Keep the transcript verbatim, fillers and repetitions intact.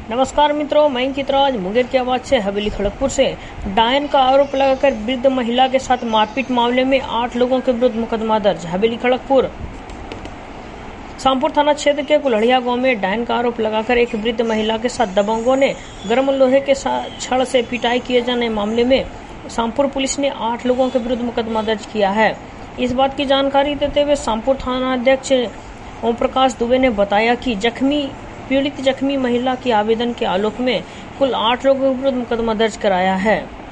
नमस्कार मित्रों, मैं चित्राज मुंगेर की आवाज से हवेली खड़गपुर से। डायन का आरोप लगाकर वृद्ध महिला के साथ मारपीट मामले में आठ लोगों के विरुद्ध मुकदमा दर्ज। हवेली खड़गपुर शामपुर थाना क्षेत्र के कुल्हड़िया गांव में डायन का आरोप लगाकर एक वृद्ध महिला के साथ दबंगों ने गर्म लोहे के छड़ से पिटाई किए जाने मामले में शामपुर पुलिस ने आठ लोगों के विरुद्ध मुकदमा दर्ज किया है। इस बात की जानकारी देते हुए शामपुर थाना अध्यक्ष ओम प्रकाश दुबे ने बताया कि जख्मी पीड़ित जख्मी महिला के आवेदन के आलोक में कुल आठ लोगों के विरुद्ध मुकदमा दर्ज कराया है।